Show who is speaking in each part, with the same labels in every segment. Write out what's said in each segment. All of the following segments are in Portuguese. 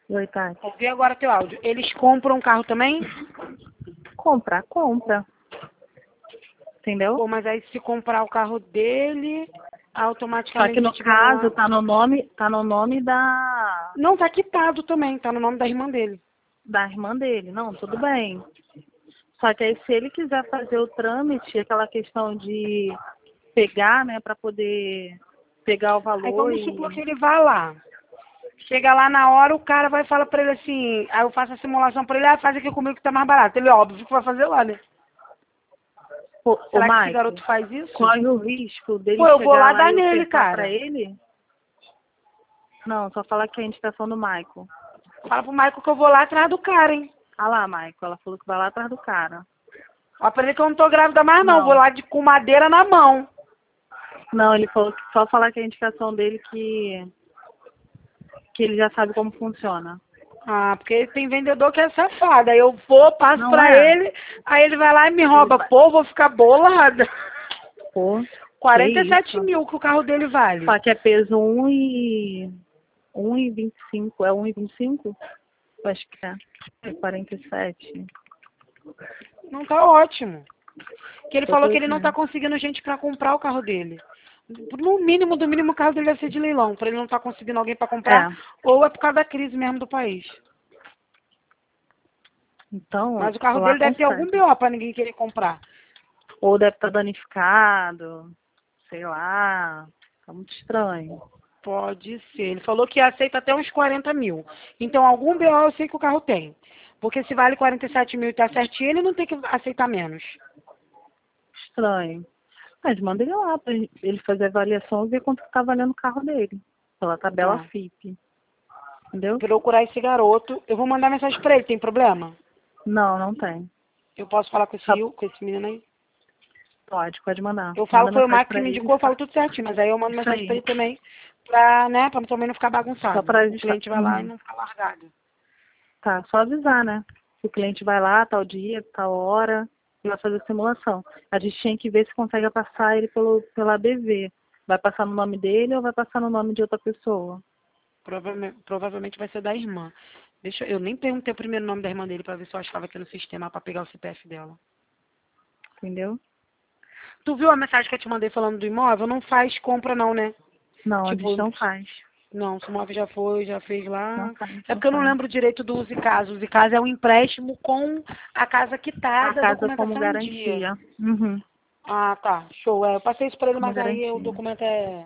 Speaker 1: Oi, Tati.
Speaker 2: Ouvi agora teu áudio. Eles compram um carro também?
Speaker 1: Compra. Entendeu?
Speaker 2: Pô, mas aí se comprar o carro dele,
Speaker 1: Só
Speaker 2: automaticamente
Speaker 1: que
Speaker 2: a
Speaker 1: no
Speaker 2: gente vai lá.
Speaker 1: caso tá no nome
Speaker 2: Não, tá quitado também, tá no nome da irmã dele.
Speaker 1: da irmã dele. Não, tudo bem. Só que aí se ele quiser fazer o trâmite, aquela questão de pegar, né, para poder pegar o
Speaker 2: Aí
Speaker 1: valor
Speaker 2: vamos
Speaker 1: e
Speaker 2: supor que ele vai lá. Chega lá na hora, o cara vai falar pra ele assim, aí eu faço a simulação pra ele, faz aqui comigo que tá mais barato. Ele, óbvio que vai fazer lá, né?
Speaker 1: o
Speaker 2: Será que esse
Speaker 1: Maico
Speaker 2: garoto faz isso?
Speaker 1: corre o risco dele
Speaker 2: Pô, eu vou
Speaker 1: chegar
Speaker 2: lá
Speaker 1: lá
Speaker 2: dar
Speaker 1: e
Speaker 2: nele,
Speaker 1: ofertar
Speaker 2: cara.
Speaker 1: para ele? Não, só falar que é a indicação do Maico.
Speaker 2: Fala pro Michael que eu vou lá atrás do cara, hein?
Speaker 1: Ah lá, Maico, ela falou que vai lá atrás do cara.
Speaker 2: Ó, pra ele que eu não tô grávida mais não, vou
Speaker 1: Não.
Speaker 2: lá com madeira na mão.
Speaker 1: Não, ele falou que só falar que é a indicação dele que ele já sabe como funciona.
Speaker 2: Ah, porque tem vendedor que é safado. Aí eu vou, passo
Speaker 1: Não
Speaker 2: pra
Speaker 1: é?
Speaker 2: ele, aí ele vai lá e me
Speaker 1: Ele
Speaker 2: rouba.
Speaker 1: vai.
Speaker 2: Pô, vou ficar bolada.
Speaker 1: Pô, que
Speaker 2: 47
Speaker 1: isso?
Speaker 2: mil que o carro dele vale.
Speaker 1: Só que é peso 1,25. É 1,25? Eu acho que é. É 47.
Speaker 2: Não tá ótimo. Que ele
Speaker 1: Eu
Speaker 2: falou
Speaker 1: tô
Speaker 2: que ele não tá
Speaker 1: vendo.
Speaker 2: conseguindo gente pra comprar o carro dele. No mínimo, do mínimo, o carro dele deve ser de leilão. Pra ele não tá conseguindo alguém pra comprar.
Speaker 1: É.
Speaker 2: Ou é por causa da crise mesmo do país.
Speaker 1: Então,
Speaker 2: Mas o carro
Speaker 1: lá
Speaker 2: dele deve ter algum
Speaker 1: consegue.
Speaker 2: BO pra ninguém querer comprar.
Speaker 1: Ou deve estar danificado. Sei lá. Tá muito estranho.
Speaker 2: Pode ser. Ele falou que aceita até uns 40 mil. Então, algum BO eu sei que o carro tem. Porque se vale 47 mil e tá certinho, ele não tem que aceitar menos.
Speaker 1: Estranho. Mas manda ele lá pra ele fazer a avaliação e ver quanto que tá valendo o carro dele. Pela tabela
Speaker 2: Tá.
Speaker 1: FIP. Entendeu?
Speaker 2: Procurar esse garoto. Eu vou mandar mensagem pra ele, tem problema?
Speaker 1: Não, não tem.
Speaker 2: Eu posso falar
Speaker 1: Só
Speaker 2: com esse menino aí?
Speaker 1: pode mandar.
Speaker 2: Eu falo
Speaker 1: Manda
Speaker 2: que foi o
Speaker 1: mensagem
Speaker 2: Marco que
Speaker 1: pra
Speaker 2: me
Speaker 1: ele.
Speaker 2: indicou, eu falo tudo certinho. Mas aí eu mando
Speaker 1: Isso
Speaker 2: mensagem pra
Speaker 1: aí.
Speaker 2: ele também. Pra, né, pra também não ficar
Speaker 1: Só
Speaker 2: bagunçado.
Speaker 1: pra
Speaker 2: O
Speaker 1: avisar.
Speaker 2: cliente vai lá e não ficar largado.
Speaker 1: Tá, só avisar, né? O cliente vai lá, tal dia, tal hora, e vai fazer a simulação. A gente tinha que ver se consegue passar ele pela ABV. Vai passar no nome dele ou vai passar no nome de outra pessoa?
Speaker 2: Provavelmente vai ser da irmã. Eu nem perguntei o primeiro nome da irmã dele pra ver se eu achava aqui no sistema pra pegar o CPF dela.
Speaker 1: Entendeu?
Speaker 2: Tu viu a mensagem que eu te mandei falando do imóvel? Não faz compra não, né?
Speaker 1: Não, a
Speaker 2: Tipo,
Speaker 1: gente não faz.
Speaker 2: não, se o imóvel já foi, já fez
Speaker 1: Não
Speaker 2: lá.
Speaker 1: faz,
Speaker 2: É
Speaker 1: não
Speaker 2: porque eu não
Speaker 1: faz.
Speaker 2: lembro direito do uso e caso. O uso e caso é um empréstimo com a casa
Speaker 1: A
Speaker 2: quitada, a
Speaker 1: casa como
Speaker 2: documentação em dia.
Speaker 1: garantia. Uhum.
Speaker 2: Ah, tá. Show. Eu passei isso pra ele,
Speaker 1: Como
Speaker 2: mas aí o
Speaker 1: garantia.
Speaker 2: documento é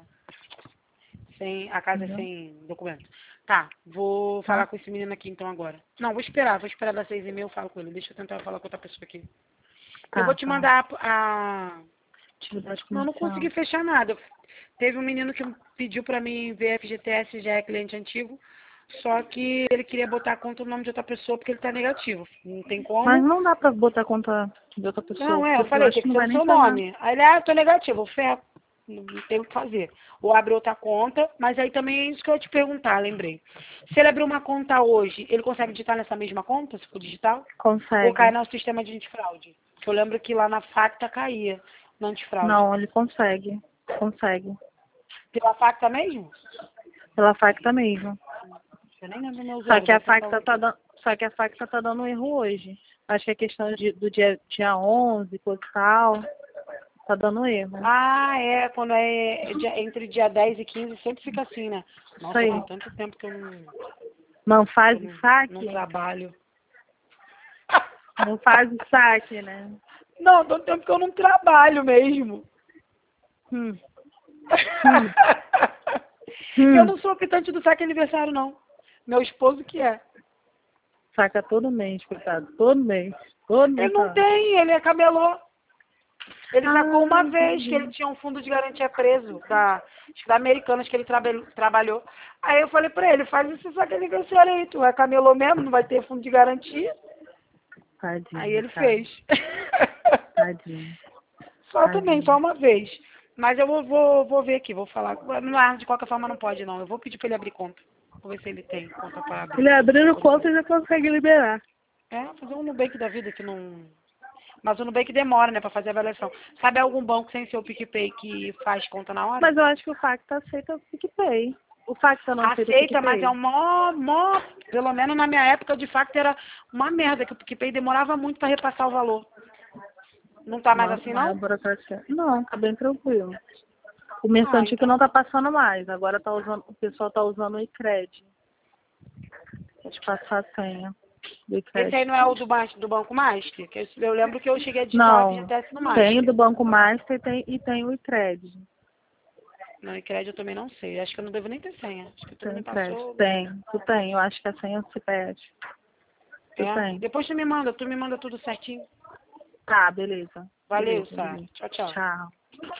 Speaker 2: sem. A casa é
Speaker 1: Entendeu?
Speaker 2: sem documento. Tá, vou falar
Speaker 1: Tá?
Speaker 2: com esse menino aqui então agora. Não, vou esperar das 6h30 eu falo com ele. Deixa eu tentar falar com outra pessoa aqui. Eu vou
Speaker 1: Tá,
Speaker 2: te
Speaker 1: tá.
Speaker 2: mandar a.
Speaker 1: Atividade
Speaker 2: Não, não
Speaker 1: comercial.
Speaker 2: consegui fechar nada. Teve um menino que pediu pra mim ver FGTS, já é cliente antigo. Só que ele queria botar a conta no nome de outra pessoa porque ele tá negativo. Não tem
Speaker 1: Mas
Speaker 2: como.
Speaker 1: não dá pra botar conta de outra pessoa,
Speaker 2: Não,
Speaker 1: porque
Speaker 2: eu
Speaker 1: eu
Speaker 2: falei,
Speaker 1: acho
Speaker 2: tem
Speaker 1: que
Speaker 2: que
Speaker 1: não
Speaker 2: ser
Speaker 1: vai
Speaker 2: no
Speaker 1: nem
Speaker 2: seu
Speaker 1: pagar.
Speaker 2: nome. Aí ele, eu tô negativo, fé, não tem o que fazer. Ou abre outra conta, mas aí também é isso que eu ia te perguntar, lembrei. Se ele abrir uma conta hoje, ele consegue digitar nessa mesma conta, se for digital? Ou cai
Speaker 1: Consegue.
Speaker 2: no sistema de antifraude? Que eu lembro que lá na Facta caía no antifraude.
Speaker 1: Não, ele consegue. Consegue.
Speaker 2: Pela Facta mesmo?
Speaker 1: Pela Facta mesmo.
Speaker 2: Eu nem lembro meu
Speaker 1: Só
Speaker 2: usuário,
Speaker 1: que a
Speaker 2: vou tentar
Speaker 1: Facta tá
Speaker 2: aqui.
Speaker 1: dando, só que a Facta tá dando erro hoje. Acho que é questão do dia 11, coisa e tal. Tá dando erro.
Speaker 2: Ah, é, quando é entre dia 10 e 15 sempre fica assim, né?
Speaker 1: Isso
Speaker 2: Nossa,
Speaker 1: aí.
Speaker 2: tem tanto tempo que
Speaker 1: Não
Speaker 2: eu
Speaker 1: faz o
Speaker 2: não
Speaker 1: saque?
Speaker 2: trabalho.
Speaker 1: Não faz o saque, né?
Speaker 2: Não, tanto tempo que eu não trabalho mesmo.
Speaker 1: Hum, hum,
Speaker 2: Eu
Speaker 1: hum.
Speaker 2: não sou optante do saque aniversário, não. Meu esposo que é.
Speaker 1: Saca todo mês, coitado. Todo mês. Todo mês
Speaker 2: Ele não
Speaker 1: tá.
Speaker 2: tem, ele é camelô. Ele sacou
Speaker 1: Ah,
Speaker 2: uma vez que ele
Speaker 1: entendi.
Speaker 2: tinha um fundo de garantia preso, acho que da Americanas que ele trabalhou. Aí eu falei pra ele, faz esse saque aniversário aí, tu é camelô mesmo, não vai ter fundo de garantia. Aí
Speaker 1: Tadinho,
Speaker 2: ele
Speaker 1: cara.
Speaker 2: fez.
Speaker 1: Tadinho.
Speaker 2: Só também, só
Speaker 1: Tadinho.
Speaker 2: uma vez. Mas eu vou ver aqui, vou falar. Não, de qualquer forma não pode não. Eu vou pedir pra ele abrir conta. Vou ver se ele tem conta pra abrir.
Speaker 1: Ele abrindo
Speaker 2: Quando for.
Speaker 1: conta já consegue liberar.
Speaker 2: É, fazer um Nubank da vida que não. Mas o Nubank demora, né, pra fazer a avaliação. Sabe algum banco sem ser o PicPay que faz conta na hora?
Speaker 1: Mas eu acho que o Facta aceita o PicPay. O Factor não aceita
Speaker 2: Aceita,
Speaker 1: PicPay?
Speaker 2: mas é mó... Pelo menos na minha época, de Factor era uma merda, que o PicPay demorava muito para repassar o valor. Não tá mais assim, não?
Speaker 1: Não, tá bem tranquilo. O mercantil que não tá passando mais. Agora tá usando, o pessoal tá usando o iCred. Vou te passar a senha do iCred.
Speaker 2: Esse aí não é o do Banco Master? Que eu lembro que eu cheguei a digitar o FGTS no Master.
Speaker 1: Tem o do Banco Master e tem o iCred.
Speaker 2: Não, iCred eu também não sei. Acho que eu não devo nem ter senha. Acho que tu
Speaker 1: Tem
Speaker 2: me
Speaker 1: iCred.
Speaker 2: passou.
Speaker 1: Tu tem. Eu acho que a senha se perde. Tu tem.
Speaker 2: Depois tu me manda tudo certinho.
Speaker 1: Tá, beleza.
Speaker 2: Valeu,
Speaker 1: Beleza,
Speaker 2: Sá.
Speaker 1: beleza.
Speaker 2: Tchau, tchau.
Speaker 1: Tchau.